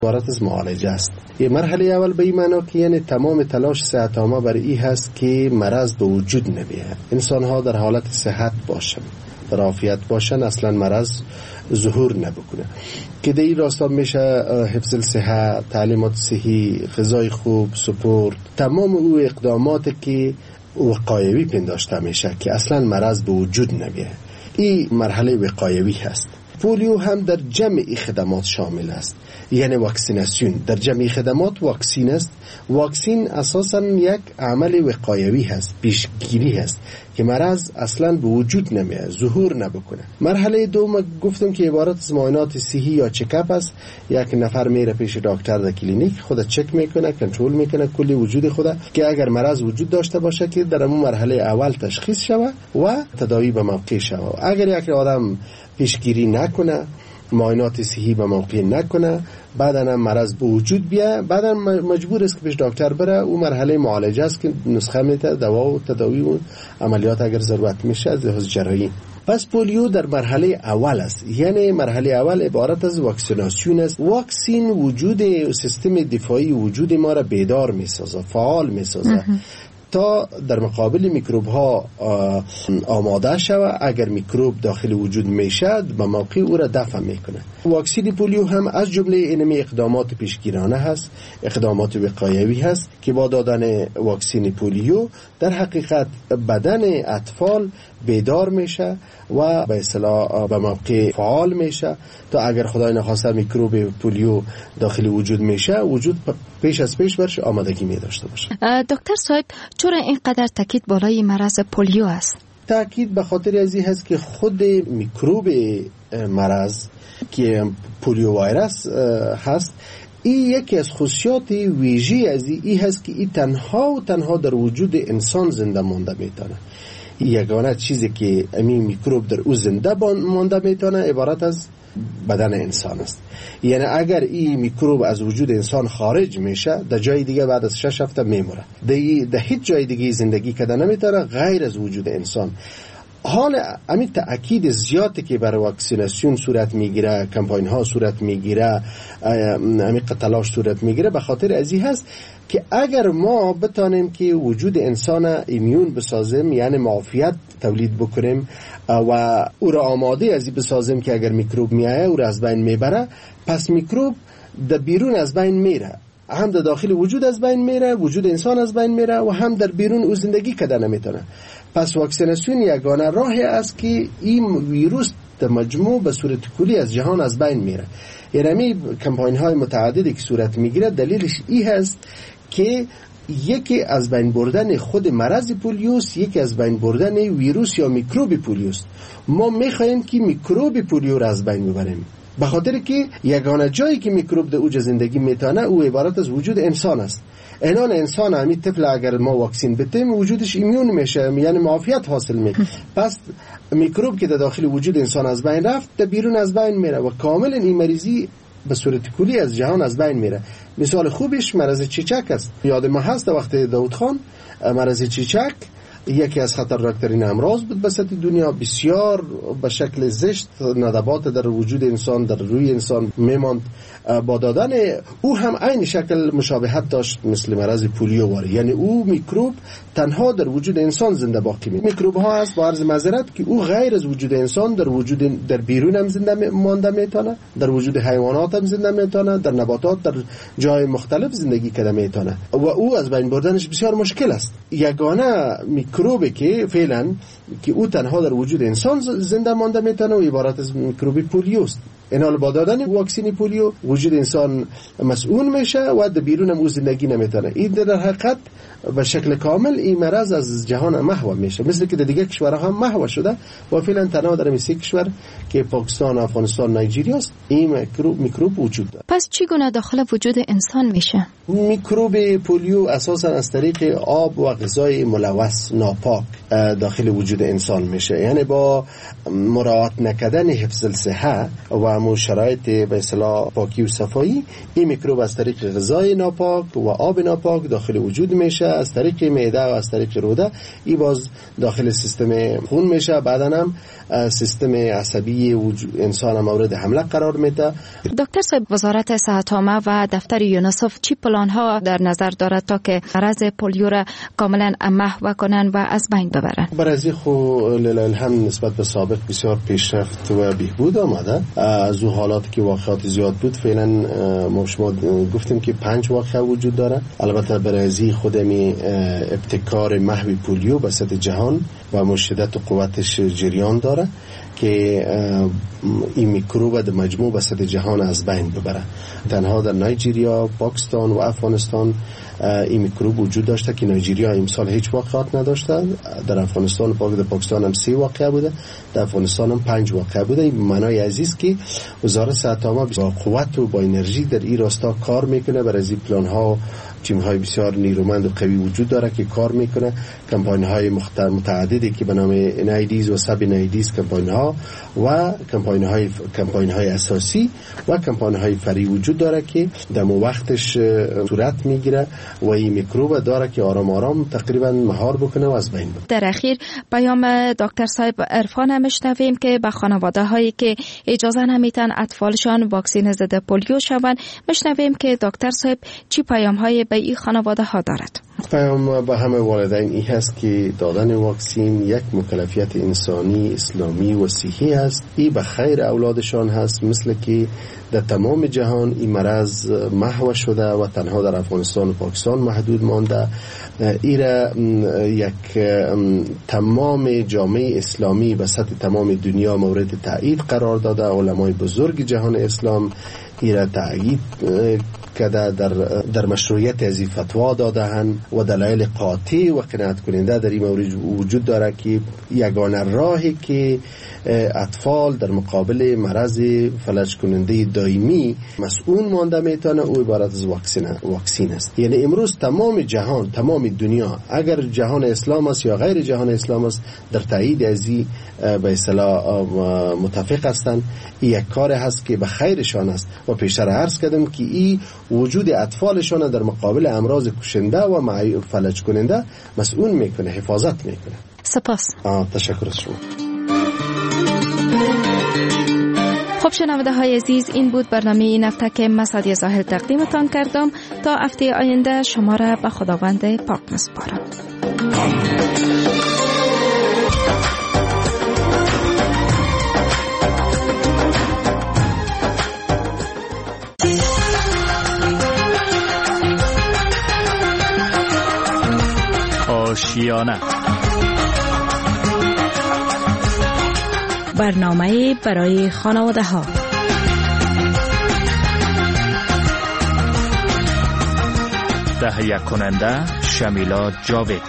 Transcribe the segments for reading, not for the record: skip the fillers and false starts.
عبارت از معالجه است. یه مرحله اول به این معنا که یعنی تمام تلاش صحت عامه برای این هست که مرض به وجود نمیاد. انسان ها در حالت صحت باشن، در عافیت باشن، اصلا مرض ظهور نبکنه. که در این راستا میشه حفظ صحت، تعلیمات صحی، غذای خوب، سپورت، تمام او اقداماتی که وقایوی پنداشته میشه که اصلا مرض به وجود نمیاد. این مرحله وقایوی هست. پولیو هم در جمع خدمات شامل است، یعنی واکسیناسیون در جمع خدمات واکسین است. واکسین اساساً یک عمل وقایوی هست، پیشگیری هست که مرض اصلاً به وجود نمیاد، ظهور نبکنه. مرحله دوم گفتم که عبارت از معاینات صحی یا چکاپ است. یک نفر میره پیش دکتر در کلینیک، خود چک میکنه، کنترل میکنه کلی وجود خود که اگر مرض وجود داشته باشه که در اون مرحله اول تشخیص شود و تداوی به موقع شود. اگر یک آدم پیشگیری نکنه، معاینات صحی به موقع نکنه، بعداً مرض به وجود بیاد، بعداً مجبور است که پیش دکتر بره. اون مرحله معالجه است که نسخه میده، دوا و تداوی و عملیات اگر ضرورت میشه از لحاظ جراحی. پس پولیو در مرحله اول است، یعنی مرحله اول عبارت از واکسیناسیون است. واکسین وجود سیستم دفاعی وجود ما را بیدار میسازه، فعال میسازه تا در مقابل میکروب ها آماده شود. اگر میکروب داخل وجود میشد به موقع او را دفع میکنه. واکسین پولیو هم از جمله اینمی اقدامات پیشگیرانه هست، اقدامات وقایوی هست که با دادن واکسین پولیو در حقیقت بدن اطفال بیدار میشه و به اصطلاح به موقع فعال میشه تا اگر خدای نخواسته میکروب پولیو داخل وجود میشه، وجود پیش از پیش برش آمادگی می داشته باشه. دکتر صاحب، چرا اینقدر تاکید بالای مرض پولیو است؟ تاکید به خاطر از این هست که خود میکروب مرض که پولیو ویروس هست، این یکی از خصوصیات ویژه از این هست که این تنها در وجود انسان زنده مانده میتونه. یگانه چیزی که این میکروب در او زنده مانده میتونه عبارت از بدن انسان است. یعنی اگر این میکروب از وجود انسان خارج میشه، در جای دیگه بعد از 6 هفته میموره. در هیچ جای دیگه زندگی کردن نمیتونه غیر از وجود انسان. حال همین تأکید زیادی که برای واکسیناسیون صورت میگیره، کمپاین ها صورت میگیره، همین تلاش صورت میگیره به خاطر ازی هست که اگر ما بتانیم که وجود انسان ایمیون بسازیم، یعنی معافیت تولید بکنیم و او را آماده ازی بسازیم که اگر میکروب میایه او را از بین میبره، پس میکروب در بیرون از بین میره، هم در داخل وجود از بین میره، وجود انسان از بین میره و هم در بیرون او زندگی کردن نمیتونه. پس واکسیناسیون یگانه راهی است که این ویروس در مجموع به صورت کلی از جهان از بین میره. یعنی کمپاین های متعددی که صورت میگیره دلیلش این هست که یکی از بین بردن خود مرض پولیوست، یکی از بین بردن ویروس یا میکروب پولیوست. ما میخوایم که میکروب پولیو را از بین ببریم، به خاطر که یگانه جایی که میکروب در اوج زندگی میتونه او عبارت از وجود انسان است. اینان انسان همین طفل اگر ما واکسین بدیم وجودش ایمیون میشه، یعنی معافیت حاصل میکنه. پس میکروب که در داخل وجود انسان از بین رفت، در بیرون از بین میره و کاملا این مریضی به صورت کلی از جهان از بین میره. مثال خوبش مرض چیچک است. یاد ما هست وقت داود خان مرض چیچک یکی از خطرناکترین امراض بود به سطح دنیا، بسیار به شکل زشت ندبات در وجود انسان، در روی انسان میماند. با دادن او هم عین شکل مشابهت داشت مثل مرض پولیو واری، یعنی او میکروب تنها در وجود انسان زنده باقی میماند. میکروب ها هست با عرض معذرت که او غیر از وجود انسان در بیرون هم زنده مانده میتونه، در وجود حیوانات هم زنده میتونه، در نباتات در جای مختلف زندگی کرده میتونه و او از بین بردنش بسیار مشکل است. یگانه میکروبی که فعلا که او تنها در وجود انسان زنده مانده میتونه و عبارت از میکروب پولیوست. اینال با دادن واکسین پولیو وجود انسان مسئول میشه و در بیرون هم او زندگی نمیتونه. این در حقیقت به شکل کامل این مرض از جهان محو میشه، مثل که در دیگه کشورها هم محو شده و فعلا تنها در این سه کشور که پاکستان، افغانستان، نایجیریا است این میکروب وجود داره. پس چگونه داخل وجود انسان میشه؟ میکروب پولیو اساسا از طریق آب و غذای ملوث ناپاک داخل وجود انسان میشه، یعنی با مراعات نکردن حفظ الصحه و همون شرایط به اصطلاح پاکی و صفایی، این میکروب از طریق غذای ناپاک و آب ناپاک داخل وجود میشه، از طریق معده و از طریق روده این باز داخل سیستم خون میشه، بعداً هم سیستم عصبی انسان مورد حمله قرار میده. دکتر صاحب، وزارت صحت عامه و دفتر یونیسف چی پلان ها در نظر دارد تا که مرض پولیو را کاملا محو کنند و از بین ببرند؟ برای خو لله الحمد نسبت به سابق بسیار پیشرفت و بهبود آمده. از اون حالاتی که واقعات زیاد بود فعلا ما شما گفتیم که 5 واقعه وجود داره. البته برای خودمی ابتکار محو پولیو به سطح جهان و شدت و قوتش جریان داره که این میکروب در مجموع به سطح جهان از بین ببره. تنها در نایجیریا، پاکستان و افغانستان این میکروب وجود داشته که نایجیریا امسال هیچ واقعات نداشته، در افغانستان و در پاکستان هم 3 واقعه بوده، در افغانستان هم 5 واقعه بوده. این معنای عزیز که وزارت صحت عامه با قوت و با انرژی در این راستا کار میکنه. برای این پلان ها تیم‌های بسیار نیرومند و قوی وجود داره که کار میکنه. کمپاین‌های متعددی که به نام نایدیز و سب نایدیز کمپاین‌ها و کمپاین‌های اساسی و کمپاین‌های فرعی وجود داره که در وقتش صورت میگیره و این میکروب داره که آرام آرام تقریبا مهار بکنه و از بین بره. در اخیر پیام دکتر صاحب عرفان میشنویم که به خانواده هایی که اجازه نمیتن اطفالشان واکسین ضد پولیو شوند، میشنویم که دکتر صاحب چی پیام های به این خانواده ها دارد؟ پیام به همه والدین این هست که دادن واکسین یک مکلفیت انسانی، اسلامی و صحی است. این به خیر اولادشان هست، مثل که در تمام جهان این مرض محو شده و تنها در افغانستان و پاکستان محدود مانده. ایره یک تمام جامعه اسلامی به سطح تمام دنیا مورد تایید قرار داده. علمای بزرگ جهان اسلام ایره تایید کده در مشروعیت از فتوا داده‌اند و دلایل قاطع و قناعت کننده در این مورد وجود داره که یگانه راهی که اطفال در مقابل مرض فلج کننده دائمی مسئول مانده میتونه او عبارت از واکسین است. یعنی امروز تمام جهان، تمام دنیا، اگر جهان اسلام است یا غیر جهان اسلام است، در تایید از این به اصطلاح متفق هستند. این یک کار هست که به خیرشان است و پیشتر عرض کردم که این وجود اطفالشان در مقابل امراض کشنده و فلج کننده مسئول میکنه، حفاظت میکنه. سپاس. تشکر از شما. خب شنونده های عزیز، این بود برنامه این هفته که من سعدیه زاهد تقدیمتان کردم. تا هفته آینده شما را به خداوند پاک میسپارم. آشیانه، برنامه برای خانواده ها. تهیه کننده شمیلا جاوید.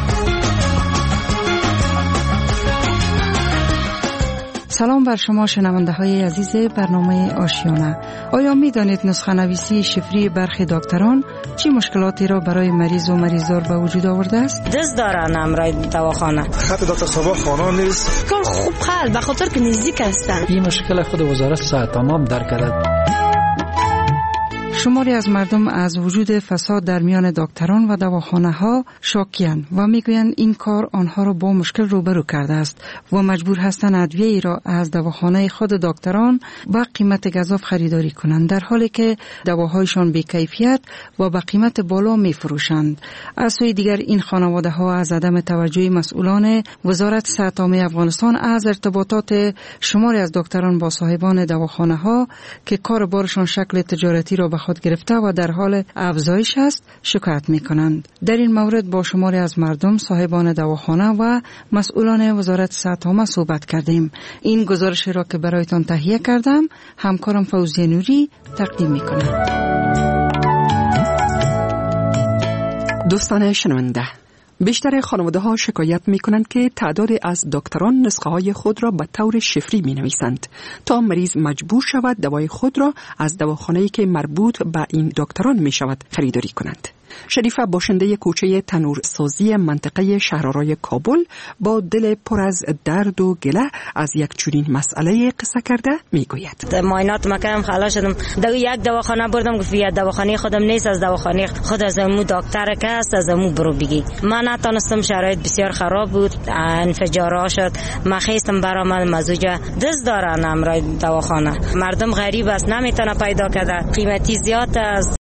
سلام بر شما شنونده های عزیز برنامه آشیانه. آیا می دانید نسخه نویسی شفری برخی دکتران چی مشکلاتی را برای مریض و مریضدار به وجود آورده است؟ دست دارن امرای دواخانه. خط دکتر صبا خانه نیست. کار خوب خال به خاطر که نزدیک هستن. این مشکل خود وزارت صحت عامه درک کرد. شماری از مردم از وجود فساد در میان دکتران و دواخانه‌ها شاکی‌اند و میگویند این کار آنها را با مشکل روبرو کرده است و مجبور هستند ادویه‌ای را از دواخانه خود دکتران با قیمت گزاف خریداری کنند، در حالی که دواهایشان بی‌کیفیت و با قیمت بالا می‌فروشند. از سوی دیگر این خانواده‌ها از عدم توجه مسئولان وزارت صحت عامه افغانستان از ارتباطات شماری از دکتران با صاحبان دواخانه‌ها که کار بارشان شکل تجارتی را به خود گرفته و در حال افزایش است شکایت می‌کنند. در این مورد با شماری از مردم، صاحبان دواخانه و مسئولان وزارت صحت عامه صحبت کردیم. این گزارش را که برایتان تهیه کردم همکارم فوزیه نوری تقدیم می‌کنم. دوستان شنونده، بیشتر خانواده‌ها شکایت می‌کنند که تعدادی از دکتران نسخه‌های خود را به طور شفری می‌نویسند تا مریض مجبور شود دوای خود را از دواخانه‌ای که مربوط به این دکتران می‌شود خریداری کنند. شریفه باشنده کوچه تنورسازی منطقه شهرآرای کابل با دل پر از درد و گله از یک چنین مسئله قصه کرده میگوید. معاینات مکردم خلاص شدم. یک دواخانه بردم گفت یا دواخانه خودم نیست، از دواخانه خود از امو دکتر که است از امو برو بگی. من نتونستم، شرایط بسیار خراب بود، انفجار شد. من خواستم برام مزوجه دست دارن امرای دواخانه. مردم غریب است، نمیتونه پیدا کرده، قیمتی زیاد است.